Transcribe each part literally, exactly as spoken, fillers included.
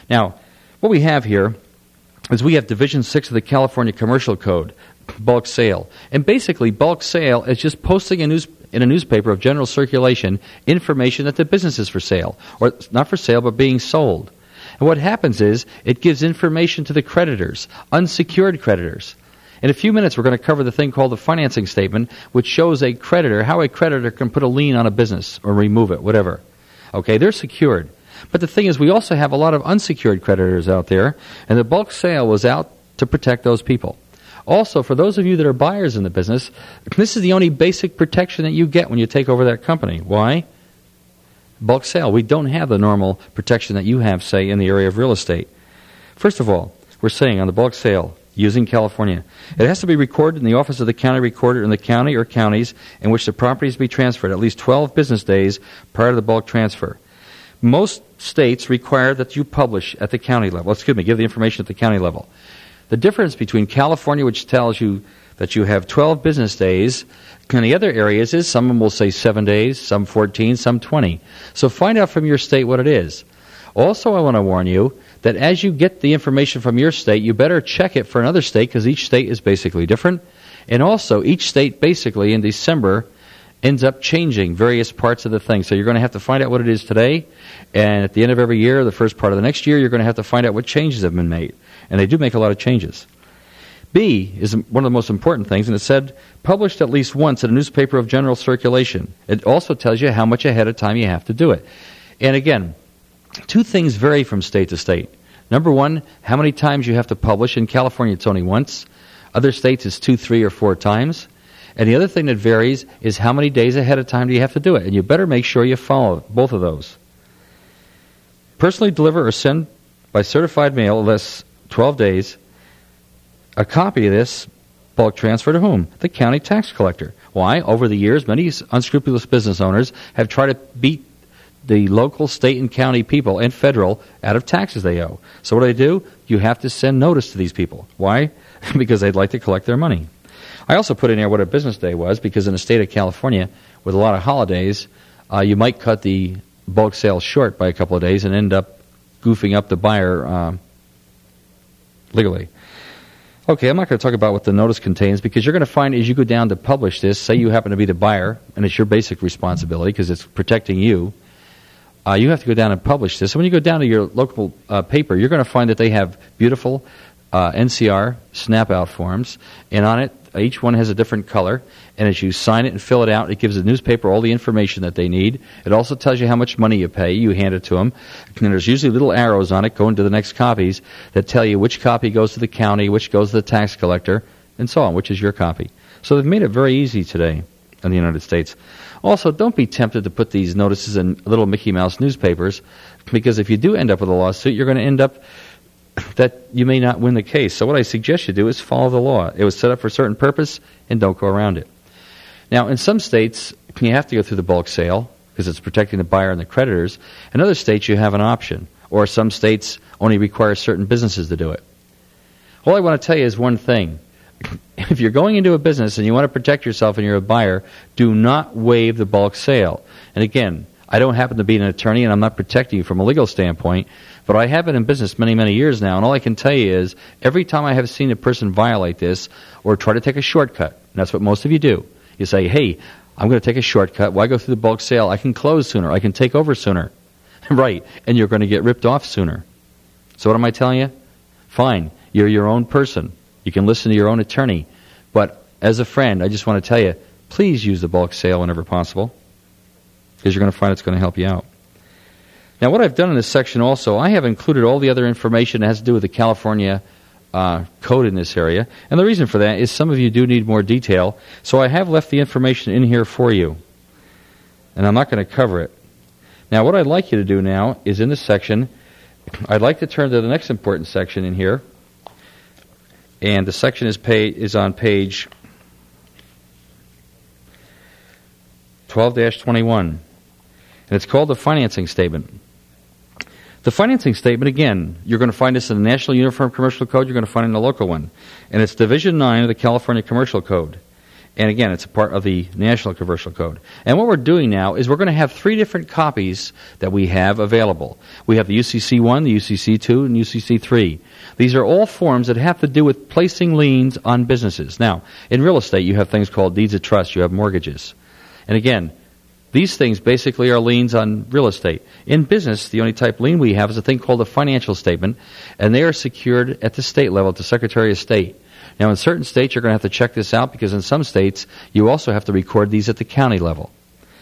Now, what we have here is we have Division six of the California Commercial Code, bulk sale. And basically, bulk sale is just posting a news, in a newspaper of general circulation information that the business is for sale, or not for sale, but being sold. And what happens is it gives information to the creditors, unsecured creditors. In a few minutes, we're going to cover the thing called the financing statement, which shows a creditor, how a creditor can put a lien on a business or remove it, whatever. Okay, they're secured. But the thing is, we also have a lot of unsecured creditors out there, and the bulk sale was out to protect those people. Also, for those of you that are buyers in the business, this is the only basic protection that you get when you take over that company. Why? Bulk sale. We don't have the normal protection that you have, say, in the area of real estate. First of all, we're saying on the bulk sale, using California, it has to be recorded in the office of the county recorder in the county or counties in which the properties be transferred at least twelve business days prior to the bulk transfer. Most states require that you publish at the county level. Excuse me, give the information at the county level. The difference between California, which tells you that you have twelve business days, and the other areas is some of them will say seven days, some fourteen, some twenty. So find out from your state what it is. Also, I want to warn you that as you get the information from your state, you better check it for another state because each state is basically different. And also, each state basically in December ends up changing various parts of the thing. So you're going to have to find out what it is today, and at the end of every year, the first part of the next year, you're going to have to find out what changes have been made. And they do make a lot of changes. B is one of the most important things, and it said published at least once in a newspaper of general circulation. It also tells you how much ahead of time you have to do it. And again, two things vary from state to state. Number one, how many times you have to publish. In California, it's only once. Other states, it's two, three, or four times. And the other thing that varies is how many days ahead of time do you have to do it. And you better make sure you follow both of those. Personally deliver or send by certified mail less twelve days a copy of this bulk transfer to whom? The county tax collector. Why? Over the years, many unscrupulous business owners have tried to beat the local, state, and county people and federal out of taxes they owe. So what do they do? You have to send notice to these people. Why? Because they'd like to collect their money. I also put in there what a business day was, because in the state of California, with a lot of holidays, uh, you might cut the bulk sale short by a couple of days and end up goofing up the buyer uh, legally. Okay, I'm not going to talk about what the notice contains, because you're going to find as you go down to publish this, say you happen to be the buyer, and it's your basic responsibility because it's protecting you, uh, you have to go down and publish this. So when you go down to your local uh, paper, you're going to find that they have beautiful uh, N C R snap-out forms, and on it, each one has a different color, and as you sign it and fill it out, it gives the newspaper all the information that they need. It also tells you how much money you pay. You hand it to them, and there's usually little arrows on it going to the next copies that tell you which copy goes to the county, which goes to the tax collector, and so on, which is your copy. So they've made it very easy today in the United States. Also, don't be tempted to put these notices in little Mickey Mouse newspapers, because if you do end up with a lawsuit, you're going to end up that you may not win the case. So what I suggest you do is follow the law. It was set up for a certain purpose, and don't go around it. Now, in some states, you have to go through the bulk sale because it's protecting the buyer and the creditors. In other states, you have an option. Or some states only require certain businesses to do it. All I want to tell you is one thing. If you're going into a business and you want to protect yourself and you're a buyer, do not waive the bulk sale. And again, I don't happen to be an attorney, and I'm not protecting you from a legal standpoint, but I have been in business many, many years now, and all I can tell you is every time I have seen a person violate this or try to take a shortcut, and that's what most of you do, you say, hey, I'm going to take a shortcut. Why go through the bulk sale? I can close sooner. I can take over sooner. Right, and you're going to get ripped off sooner. So what am I telling you? Fine, you're your own person. You can listen to your own attorney. But as a friend, I just want to tell you, please use the bulk sale whenever possible, because you're going to find it's going to help you out. Now, what I've done in this section also, I have included all the other information that has to do with the California uh, code in this area. And the reason for that is some of you do need more detail, so I have left the information in here for you. And I'm not going to cover it. Now, what I'd like you to do now is in this section, I'd like to turn to the next important section in here. And the section is, pay, is on page twelve dash twenty-one. And it's called the financing statement. The financing statement, again, you're going to find this in the National Uniform Commercial Code. You're going to find it in the local one. And it's Division nine of the California Commercial Code. And again, it's a part of the National Commercial Code. And what we're doing now is we're going to have three different copies that we have available. We have the U C C one, the U C C two, and U C C three. These are all forms that have to do with placing liens on businesses. Now, in real estate, you have things called deeds of trust. You have mortgages. And again, these things basically are liens on real estate. In business, the only type lien we have is a thing called a financial statement, and they are secured at the state level, at the Secretary of State. Now, in certain states, you're going to have to check this out because in some states, you also have to record these at the county level.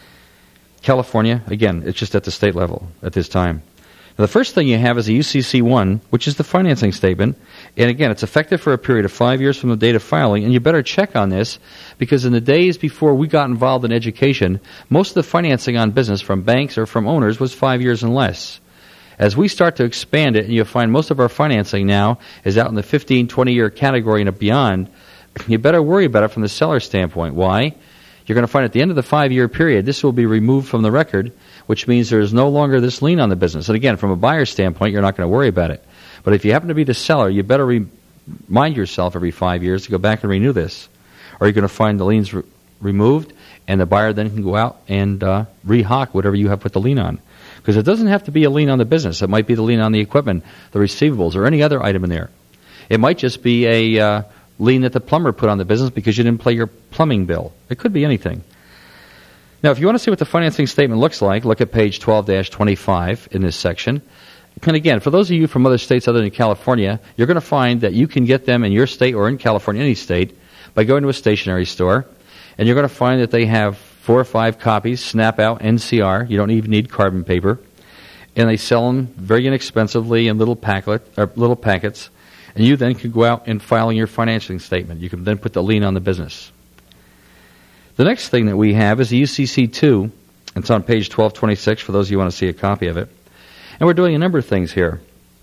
California, again, it's just at the state level at this time. Now, the first thing you have is a U C C one, which is the financing statement. And again, it's effective for a period of five years from the date of filing. And you better check on this because in the days before we got involved in education, most of the financing on business from banks or from owners was five years and less. As we start to expand it, and you'll find most of our financing now is out in the fifteen, twenty-year category and beyond, you better worry about it from the seller standpoint. Why? You're going to find at the end of the five-year period, this will be removed from the record, which means there is no longer this lien on the business. And again, from a buyer's standpoint, you're not going to worry about it. But if you happen to be the seller, you better re- remind yourself every five years to go back and renew this. Or you're going to find the liens re- removed, and the buyer then can go out and uh, re-hock whatever you have put the lien on. Because it doesn't have to be a lien on the business. It might be the lien on the equipment, the receivables, or any other item in there. It might just be a uh, lien that the plumber put on the business because you didn't pay your plumbing bill. It could be anything. Now, if you want to see what the financing statement looks like, look at page twelve dash twenty-five in this section. And again, for those of you from other states other than California, you're going to find that you can get them in your state or in California, any state, by going to a stationery store. And you're going to find that they have four or five copies, snap out, N C R. You don't even need carbon paper. And they sell them very inexpensively in little packet, or little packets. And you then can go out and file your financing statement. You can then put the lien on the business. The next thing that we have is the U C C two. It's on page twelve twenty-six for those of you who want to see a copy of it. And we're doing a number of things here.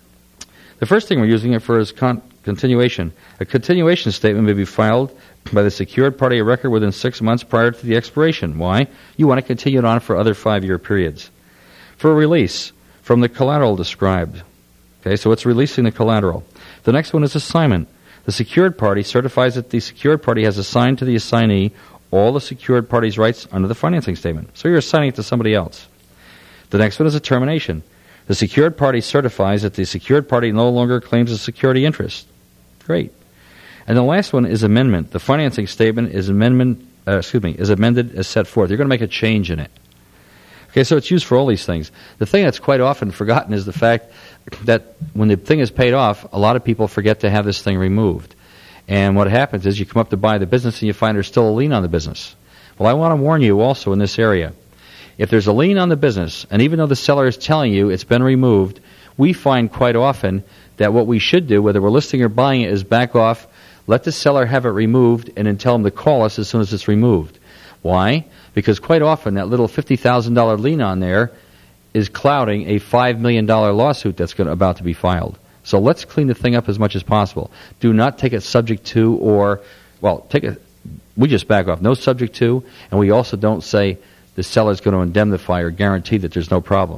The first thing we're using it for is con- continuation. A continuation statement may be filed by the secured party of record within six months prior to the expiration. Why? You want to continue it on for other five-year periods. For a release from the collateral described. Okay, so it's releasing the collateral. The next one is assignment. The secured party certifies that the secured party has assigned to the assignee all the secured party's rights under the financing statement. So you're assigning it to somebody else. The next one is a termination. The secured party certifies that the secured party no longer claims a security interest. Great. And the last one is amendment. The financing statement is amendment. Uh, excuse me, is amended as set forth. You're going to make a change in it. Okay, so it's used for all these things. The thing that's quite often forgotten is the fact that when the thing is paid off, a lot of people forget to have this thing removed. And what happens is you come up to buy the business and you find there's still a lien on the business. Well, I want to warn you also in this area. If there's a lien on the business, and even though the seller is telling you it's been removed, we find quite often that what we should do, whether we're listing or buying it, is back off, let the seller have it removed, and then tell them to call us as soon as it's removed. Why? Because quite often that little fifty thousand dollars lien on there is clouding a five million dollars lawsuit that's going to, about to be filed. So let's clean the thing up as much as possible. Do not take it subject to or, well, take it, we just back off. No subject to, and we also don't say the seller is going to indemnify or guarantee that there's no problem.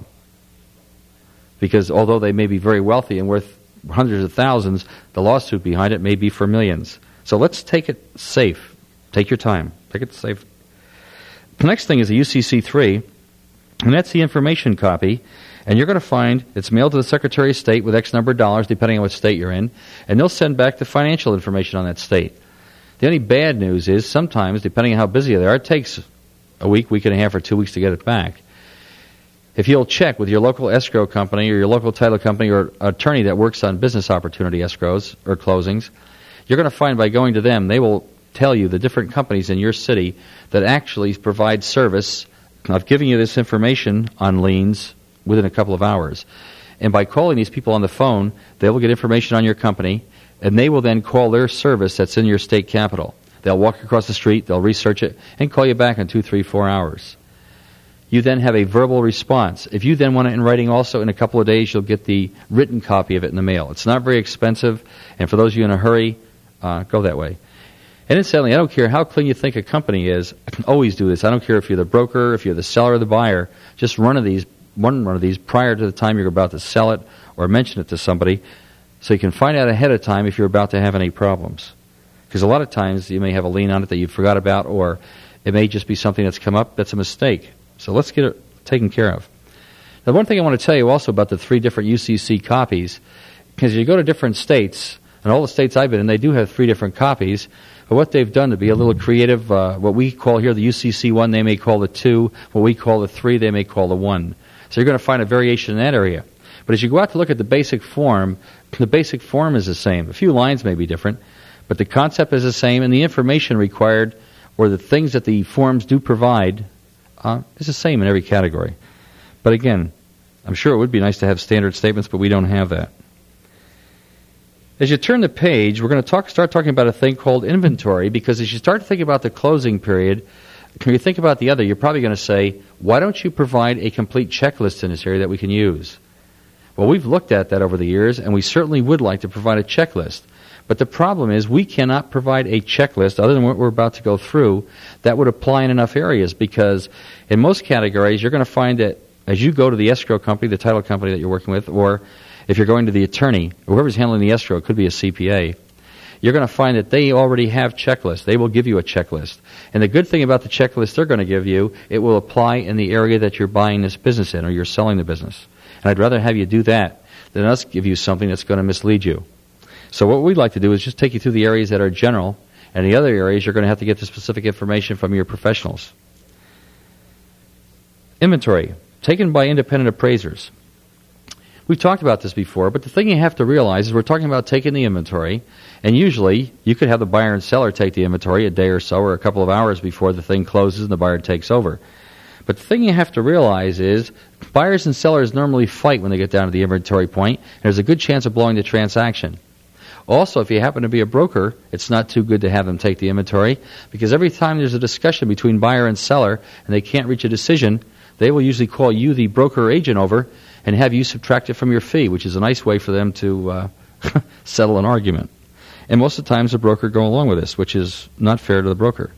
Because although they may be very wealthy and worth hundreds of thousands, the lawsuit behind it may be for millions. So let's take it safe. Take your time. Take it safe. The next thing is the U C C three, and that's the information copy. And you're going to find it's mailed to the Secretary of State with X number of dollars, depending on what state you're in, and they'll send back the financial information on that state. The only bad news is sometimes, depending on how busy they are, it takes a week, week and a half, or two weeks to get it back. If you'll check with your local escrow company or your local title company or attorney that works on business opportunity escrows or closings, you're going to find by going to them, they will tell you the different companies in your city that actually provide service of giving you this information on liens within a couple of hours. And by calling these people on the phone, they will get information on your company, and they will then call their service that's in your state capital. They'll walk across the street, they'll research it, and call you back in two, three, four hours. You then have a verbal response. If you then want it in writing also, in a couple of days you'll get the written copy of it in the mail. It's not very expensive, and for those of you in a hurry, uh, go that way. And incidentally, I don't care how clean you think a company is, always do this. I don't care if you're the broker, if you're the seller or the buyer, just run of these, one one of these prior to the time you're about to sell it or mention it to somebody so you can find out ahead of time if you're about to have any problems. Because a lot of times you may have a lien on it that you forgot about, or it may just be something that's come up that's a mistake. So let's get it taken care of. Now, one thing I want to tell you also about the three different U C C copies, because you go to different states, and all the states I've been in, they do have three different copies. But what they've done to be a little creative, uh, what we call here the U C C one, they may call the two. What we call the three, they may call the one. So you're going to find a variation in that area. But as you go out to look at the basic form, the basic form is the same. A few lines may be different, but the concept is the same, and the information required, or the things that the forms do provide, uh, is the same in every category. But again, I'm sure it would be nice to have standard statements, but we don't have that. As you turn the page, we're going to talk, start talking about a thing called inventory, because as you start to think about the closing period, when you think about the other, you're probably going to say, why don't you provide a complete checklist in this area that we can use? Well, we've looked at that over the years, and we certainly would like to provide a checklist. But the problem is we cannot provide a checklist, other than what we're about to go through, that would apply in enough areas, because in most categories, you're going to find that as you go to the escrow company, the title company that you're working with, or if you're going to the attorney, or whoever's handling the escrow, it could be a C P A, you're going to find that they already have checklists. They will give you a checklist. And the good thing about the checklist they're going to give you, it will apply in the area that you're buying this business in, or you're selling the business. And I'd rather have you do that than us give you something that's going to mislead you. So what we'd like to do is just take you through the areas that are general, and the other areas you're going to have to get the specific information from your professionals. Inventory, taken by independent appraisers. We've talked about this before, but the thing you have to realize is we're talking about taking the inventory, and usually you could have the buyer and seller take the inventory a day or so or a couple of hours before the thing closes and the buyer takes over. But the thing you have to realize is buyers and sellers normally fight when they get down to the inventory point, and there's a good chance of blowing the transaction. Also, if you happen to be a broker, it's not too good to have them take the inventory, because every time there's a discussion between buyer and seller and they can't reach a decision, they will usually call you, the broker or agent, over and have you subtract it from your fee, which is a nice way for them to uh, settle an argument. And most of the times the broker go along with this, which is not fair to the broker.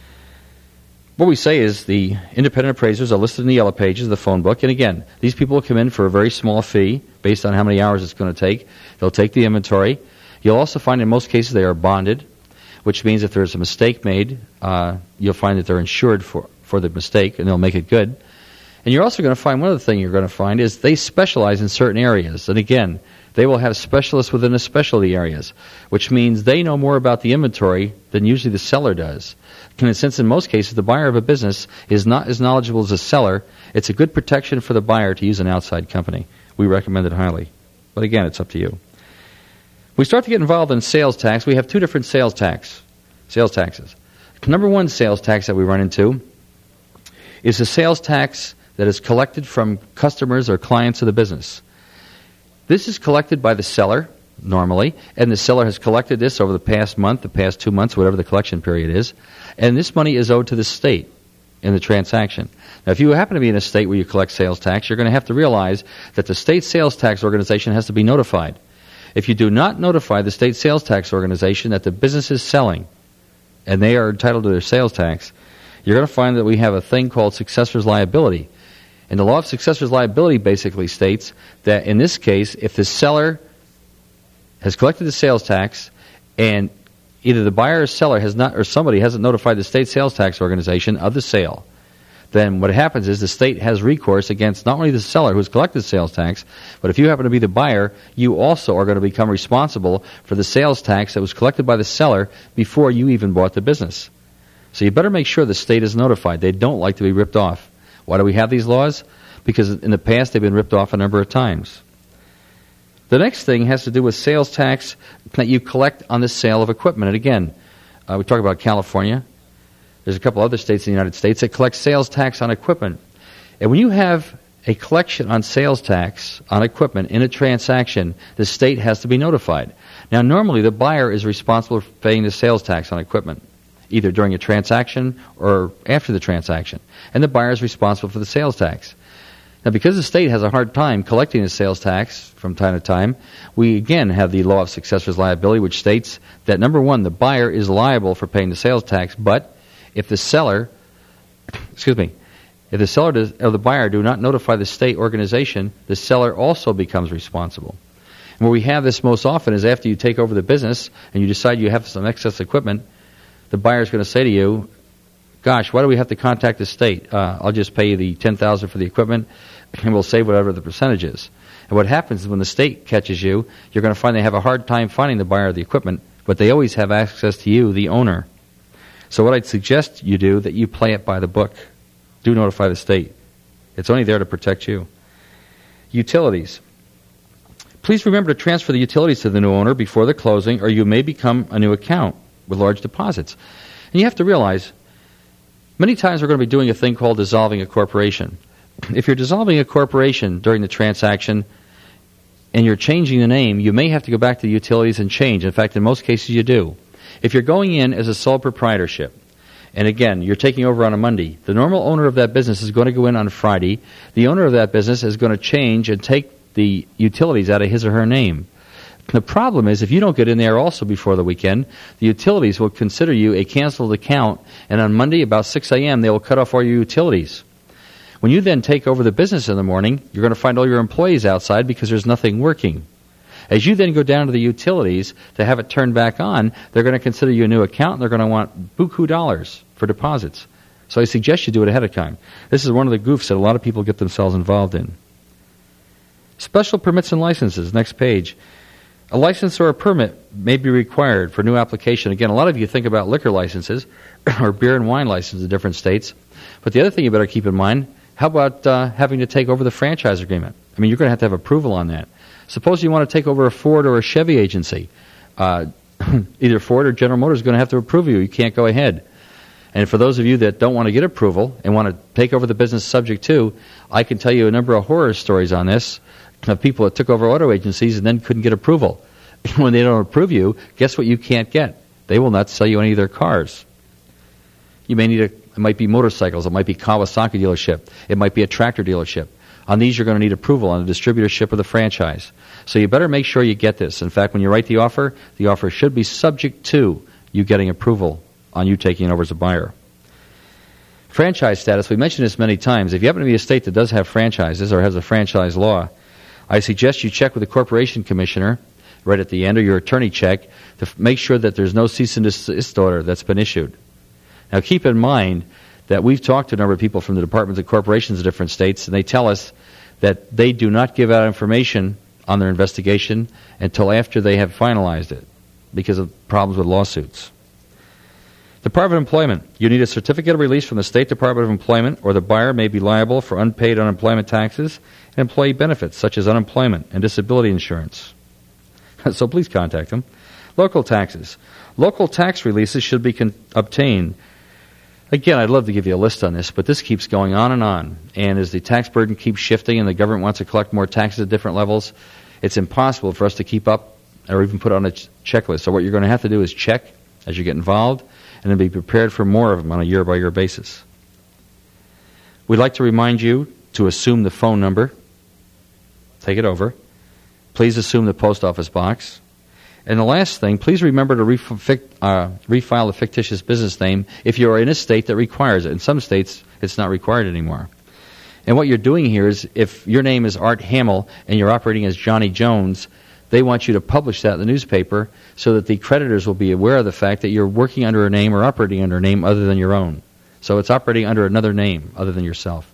What we say is the independent appraisers are listed in the yellow pages of the phone book. And again, these people will come in for a very small fee based on how many hours it's going to take. They'll take the inventory. You'll also find in most cases they are bonded, which means if there's a mistake made, uh, you'll find that they're insured for, for the mistake, and they'll make it good. And you're also going to find, one other thing you're going to find is they specialize in certain areas. And again, they will have specialists within the specialty areas, which means they know more about the inventory than usually the seller does. And since in most cases the buyer of a business is not as knowledgeable as the seller, it's a good protection for the buyer to use an outside company. We recommend it highly. But again, it's up to you. We start to get involved in sales tax. We have two different sales tax, sales taxes. Number one sales tax that we run into is the sales tax that is collected from customers or clients of the business. This is collected by the seller, normally, and the seller has collected this over the past month, the past two months, whatever the collection period is, and this money is owed to the state in the transaction. Now, if you happen to be in a state where you collect sales tax, you're going to have to realize that the state sales tax organization has to be notified. If you do not notify the state sales tax organization that the business is selling, and they are entitled to their sales tax, you're going to find that we have a thing called successor's liability. And the law of successor's liability basically states that in this case, if the seller has collected the sales tax and either the buyer or seller has not, or somebody hasn't notified the state sales tax organization of the sale, then what happens is the state has recourse against not only the seller who's collected the sales tax, but if you happen to be the buyer, you also are going to become responsible for the sales tax that was collected by the seller before you even bought the business. So you better make sure the state is notified. They don't like to be ripped off. Why do we have these laws? Because in the past they've been ripped off a number of times. The next thing has to do with sales tax that you collect on the sale of equipment. And again, uh, we talk about California. There's a couple other states in the United States that collect sales tax on equipment. And when you have a collection on sales tax on equipment in a transaction, the state has to be notified. Now, normally the buyer is responsible for paying the sales tax on equipment, either during a transaction or after the transaction. And the buyer is responsible for the sales tax. Now, because the state has a hard time collecting the sales tax from time to time, we again have the law of successor's liability, which states that, number one, the buyer is liable for paying the sales tax, but if the seller, excuse me, if the seller does, or the buyer do not notify the state organization, the seller also becomes responsible. And where we have this most often is after you take over the business and you decide you have some excess equipment, the buyer's going to say to you, gosh, why do we have to contact the state? Uh, I'll just pay you the ten thousand dollars for the equipment, and we'll save whatever the percentage is. And what happens is when the state catches you, you're going to find they have a hard time finding the buyer of the equipment, but they always have access to you, the owner. So what I'd suggest you do, that you play it by the book. Do notify the state. It's only there to protect you. Utilities. Please remember to transfer the utilities to the new owner before the closing, or you may become a new account with large deposits. And you have to realize, many times we're going to be doing a thing called dissolving a corporation. If you're dissolving a corporation during the transaction and you're changing the name, you may have to go back to the utilities and change. In fact, in most cases you do. If you're going in as a sole proprietorship, and again, you're taking over on a Monday, the normal owner of that business is going to go in on Friday. The owner of that business is going to change and take the utilities out of his or her name. The problem is, if you don't get in there also before the weekend, the utilities will consider you a canceled account, and on Monday about six a.m. they will cut off all your utilities. When you then take over the business in the morning, you're going to find all your employees outside because there's nothing working. As you then go down to the utilities to have it turned back on, they're going to consider you a new account, and they're going to want buku dollars for deposits. So I suggest you do it ahead of time. This is one of the goofs that a lot of people get themselves involved in. Special permits and licenses, next page. A license or a permit may be required for new application. Again, a lot of you think about liquor licenses or beer and wine licenses in different states. But the other thing you better keep in mind, how about uh, having to take over the franchise agreement? I mean, you're going to have to have approval on that. Suppose you want to take over a Ford or a Chevy agency. Uh, either Ford or General Motors is going to have to approve you. You can't go ahead. And for those of you that don't want to get approval and want to take over the business subject to, I can tell you a number of horror stories on this of people that took over auto agencies and then couldn't get approval. When they don't approve you, guess what you can't get? They will not sell you any of their cars. You may need a, it might be motorcycles, it might be Kawasaki dealership, it might be a tractor dealership. On these you're going to need approval on the distributorship of the franchise. So you better make sure you get this. In fact, when you write the offer, the offer should be subject to you getting approval on you taking it over as a buyer. Franchise status, we mentioned this many times. If you happen to be a state that does have franchises or has a franchise law, I suggest you check with the corporation commissioner right at the end, or your attorney check, to f- make sure that there's no cease and desist order that's been issued. Now keep in mind that we've talked to a number of people from the Departments of Corporations of different states, and they tell us that they do not give out information on their investigation until after they have finalized it because of problems with lawsuits. Department of Employment. You need a certificate of release from the State Department of Employment, or the buyer may be liable for unpaid unemployment taxes and employee benefits such as unemployment and disability insurance. So please contact them. Local taxes. Local tax releases should be con- obtained. Again, I'd love to give you a list on this, but this keeps going on and on. And as the tax burden keeps shifting and the government wants to collect more taxes at different levels, it's impossible for us to keep up or even put on a ch- checklist. So what you're going to have to do is check as you get involved and then be prepared for more of them on a year-by-year basis. We'd like to remind you to assume the phone number. Take it over. Please assume the post office box. And the last thing, please remember to ref- uh, refile the fictitious business name if you are in a state that requires it. In some states, it's not required anymore. And what you're doing here is, if your name is Art Hamill and you're operating as Johnny Jones, they want you to publish that in the newspaper so that the creditors will be aware of the fact that you're working under a name or operating under a name other than your own. So it's operating under another name other than yourself.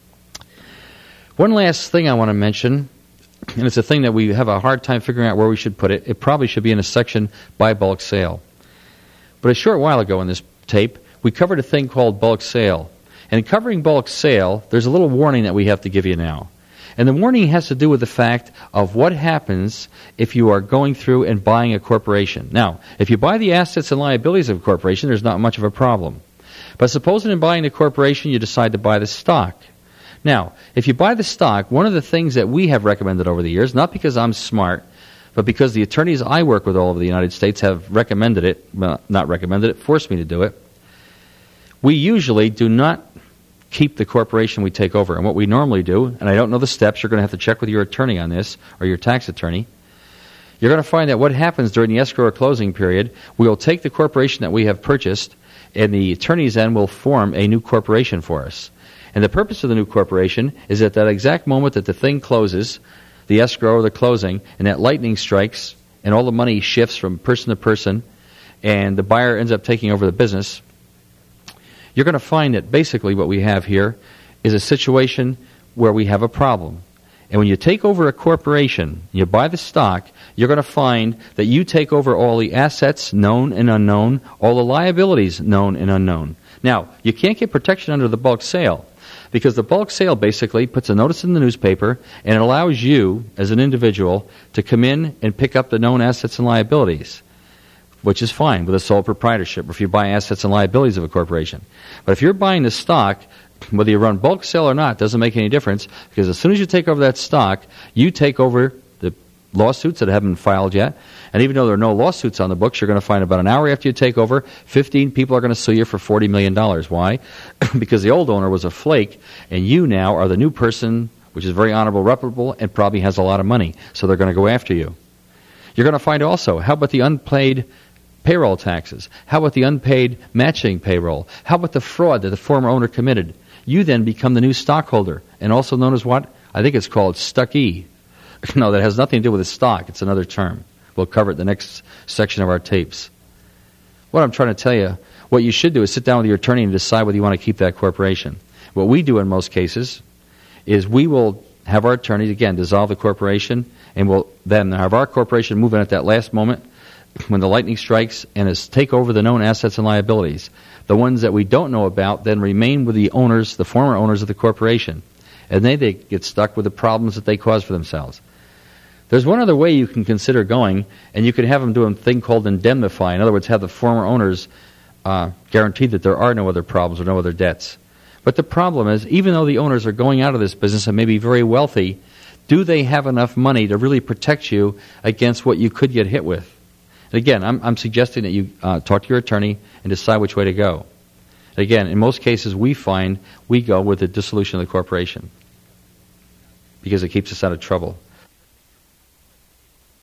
One last thing I want to mention, and it's a thing that we have a hard time figuring out where we should put it. It probably should be in a section by bulk sale. But a short while ago in this tape, we covered a thing called bulk sale. And in covering bulk sale, there's a little warning that we have to give you now. And the warning has to do with the fact of what happens if you are going through and buying a corporation. Now, if you buy the assets and liabilities of a corporation, there's not much of a problem. But supposing in buying the corporation, you decide to buy the stock. Now, if you buy the stock, one of the things that we have recommended over the years, not because I'm smart, but because the attorneys I work with all over the United States have recommended it, well, not recommended it, forced me to do it, we usually do not keep the corporation we take over. And what we normally do, and I don't know the steps, you're going to have to check with your attorney on this, or your tax attorney, you're going to find that what happens during the escrow or closing period, we will take the corporation that we have purchased, and the attorneys then will form a new corporation for us. And the purpose of the new corporation is at that exact moment that the thing closes, the escrow or the closing, and that lightning strikes, and all the money shifts from person to person, and the buyer ends up taking over the business, you're going to find that basically what we have here is a situation where we have a problem. And when you take over a corporation, you buy the stock, you're going to find that you take over all the assets, known and unknown, all the liabilities, known and unknown. Now, you can't get protection under the bulk sale, because the bulk sale basically puts a notice in the newspaper, and it allows you, as an individual, to come in and pick up the known assets and liabilities, which is fine with a sole proprietorship, if you buy assets and liabilities of a corporation. But if you're buying the stock, whether you run bulk sale or not, doesn't make any difference, because as soon as you take over that stock, you take over the lawsuits that haven't been filed yet. And even though there are no lawsuits on the books, you're going to find about an hour after you take over, fifteen people are going to sue you for forty million dollars. Why? Because the old owner was a flake, and you now are the new person, which is very honorable, reputable, and probably has a lot of money. So they're going to go after you. You're going to find also, how about the unpaid payroll taxes? How about the unpaid matching payroll? How about the fraud that the former owner committed? You then become the new stockholder, and also known as what? I think it's called stuckee. No, that has nothing to do with the stock. It's another term. We'll cover it in the next section of our tapes. What I'm trying to tell you, what you should do is sit down with your attorney and decide whether you want to keep that corporation. What we do in most cases is we will have our attorneys, again, dissolve the corporation, and we'll then have our corporation move in at that last moment when the lightning strikes and is take over the known assets and liabilities. The ones that we don't know about then remain with the owners, the former owners of the corporation. And they, they get stuck with the problems that they caused for themselves. There's one other way you can consider going, and you could have them do a thing called indemnify. In other words, have the former owners uh, guarantee that there are no other problems or no other debts. But the problem is, even though the owners are going out of this business and may be very wealthy, do they have enough money to really protect you against what you could get hit with? And again, I'm, I'm suggesting that you uh, talk to your attorney and decide which way to go. Again, in most cases, we find we go with the dissolution of the corporation because it keeps us out of trouble.